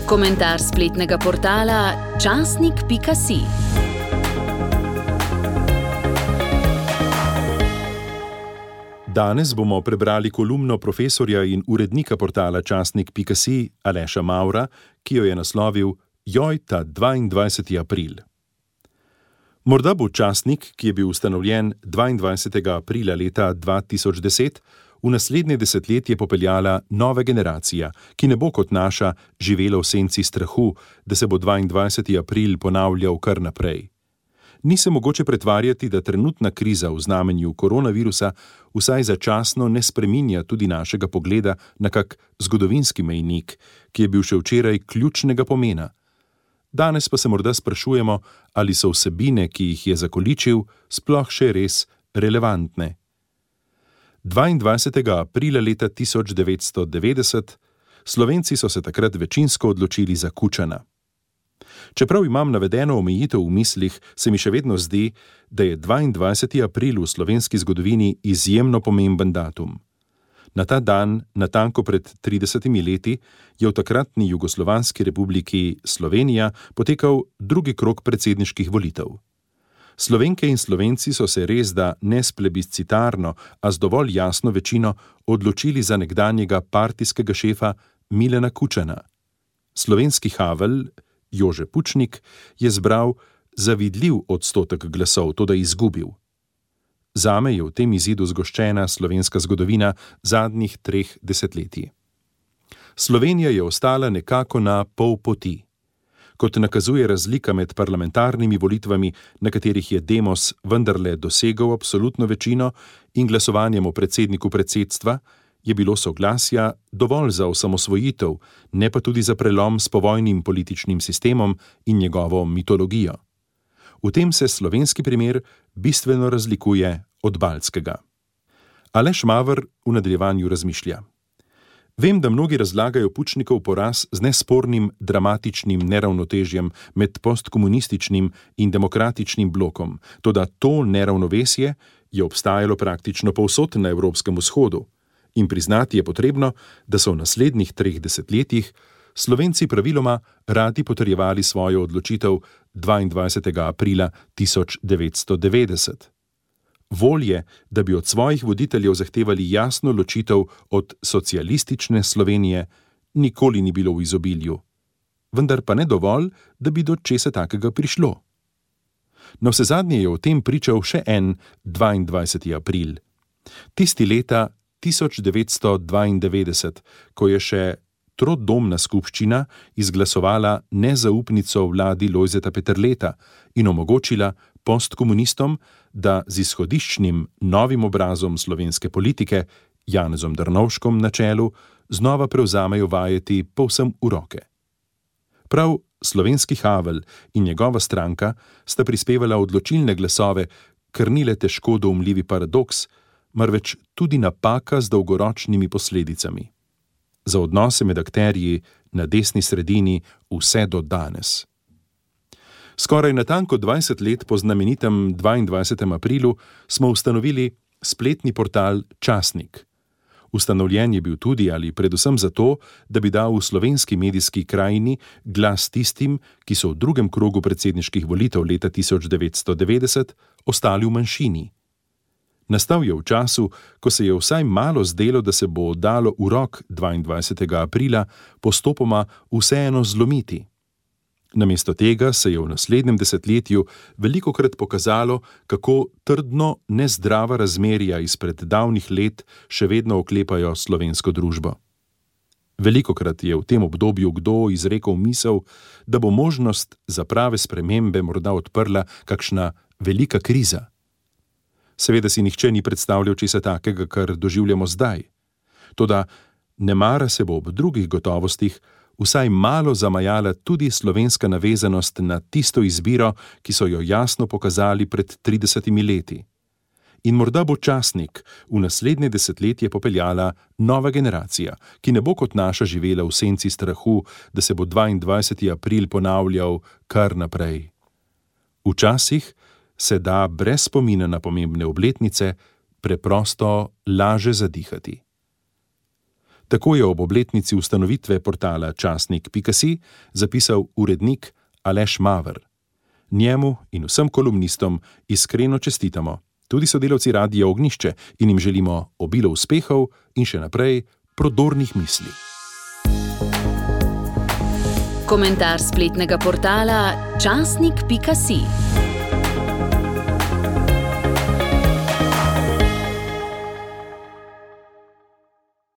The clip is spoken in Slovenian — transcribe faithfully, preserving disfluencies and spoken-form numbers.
Komentar spletnega portala časnik pika si. Danes bomo prebrali kolumno profesorja in urednika portala časnik pika si Aleša Mavra, ki jo je naslovil Joj, ta dvaindvajseti april. Morda bo časnik, ki je bil ustanovljen dvaindvajsetega aprila leta dva tisoč deset, v naslednje desetletje popeljala nova generacija, ki ne bo kot naša živela v senci strahu, da se bo dvaindvajseti april ponavljal kar naprej. Ni se mogoče pretvarjati, da trenutna kriza v znamenju koronavirusa vsaj začasno ne spreminja tudi našega pogleda na kak zgodovinski mejnik, ki je bil še včeraj ključnega pomena. Danes pa se morda sprašujemo, ali so vsebine, ki jih je zakoličil, sploh še res relevantne. dvaindvajsetega aprila leta tisoč devetsto devetdeset Slovenci so se takrat večinsko odločili za Kučana. Čeprav imam navedeno omejitev v mislih, se mi še vedno zdi, da je dvaindvajseti april v slovenski zgodovini izjemno pomemben datum. Na ta dan, natanko pred tridesetimi leti, je v takratni Jugoslovanski republiki Slovenija potekal drugi krog predsedniških volitev. Slovenke in Slovenci so se res da ne s plebiscitarno, a z dovolj jasno večino odločili za nekdanjega partijskega šefa Milana Kučana. Slovenski Havelj, Jože Pučnik, je zbral zavidljiv odstotek glasov, toda izgubil. Zame je v tem izidu zgoščena slovenska zgodovina zadnjih treh desetletij. Slovenija je ostala nekako na pol poti. Kot nakazuje razlika med parlamentarnimi volitvami, na katerih je Demos vendarle dosegel absolutno večino, in glasovanjem o predsedniku predsedstva, je bilo soglasja dovolj za osamosvojitev, ne pa tudi za prelom s povojnim političnim sistemom in njegovo mitologijo. V tem se slovenski primer bistveno razlikuje od baltskega. Aleš Maver v nadaljevanju razmišlja. Vem, da mnogi razlagajo Pučnikov poraz z nespornim dramatičnim neravnotežjem med postkomunističnim in demokratičnim blokom, toda to neravnovesje je obstajalo praktično povsod na Evropskem vzhodu in priznati je potrebno, da so v naslednjih treh desetletjih Slovenci praviloma radi potrjevali svojo odločitev dvaindvajsetega aprila tisoč devetsto devetdeset. Volje, da bi od svojih voditeljev zahtevali jasno ločitev od socialistične Slovenije, nikoli ni bilo v izobilju. Vendar pa ne dovolj, da bi do česa takega prišlo. Navsezadnje je o tem pričal še en dvaindvajseti april. Tisti leta tisoč devetsto dvaindevetdeset, ko je še trodomna skupščina izglasovala nezaupnico vladi Lojzeta Peterleta in omogočila postkomunistom, da z izhodiščnim novim obrazom slovenske politike, Janezom Drnovškom na čelu, znova prevzamejo vajeti povsem v roke. Prav slovenski Havelj in njegova stranka sta prispevala odločilne glasove, kar ni le težko doumljivi paradoks, marveč tudi napaka z dolgoročnimi posledicami. Za odnose med akterji na desni sredini vse do danes. Skoraj natanko dvajset let po znamenitem dvaindvajsetem aprilu smo ustanovili spletni portal Časnik. Ustanovljen je bil tudi ali predvsem zato, da bi dal v slovenski medijski krajini glas tistim, ki so v drugem krogu predsedniških volitev leta tisoč devetsto devetdeset ostali v manjšini. Nastal je v času, ko se je vsaj malo zdelo, da se bo dalo urok dvaindvajsetega aprila postopoma vseeno zlomiti. Namesto tega se je v naslednjem desetletju velikokrat pokazalo, kako trdno nezdrava razmerja izpred davnih let še vedno oklepajo slovensko družbo. Velikokrat je v tem obdobju kdo izrekel misel, da bo možnost za prave spremembe morda odprla kakšna velika kriza. Seveda si nihče ni predstavljal česa takega, kar doživljamo zdaj. Toda nemara se bo ob drugih gotovostih vsaj malo zamajala tudi slovenska navezanost na tisto izbiro, ki so jo jasno pokazali pred tridesetimi leti. In morda bo Časnik v naslednje desetletje popeljala nova generacija, ki ne bo kot naša živela v senci strahu, da se bo dvaindvajseti april ponavljal kar naprej. Včasih se da brez spomina na pomembne obletnice preprosto laže zadihati. Tako je ob obletnici ustanovitve portala časnik pika si zapisal urednik Aleš Maver. Njemu in vsem kolumnistom iskreno čestitamo, tudi sodelavci Radia Ognjišče, in jim želimo obilo uspehov in še naprej prodornih misli. Komentar spletnega portala časnik pika si.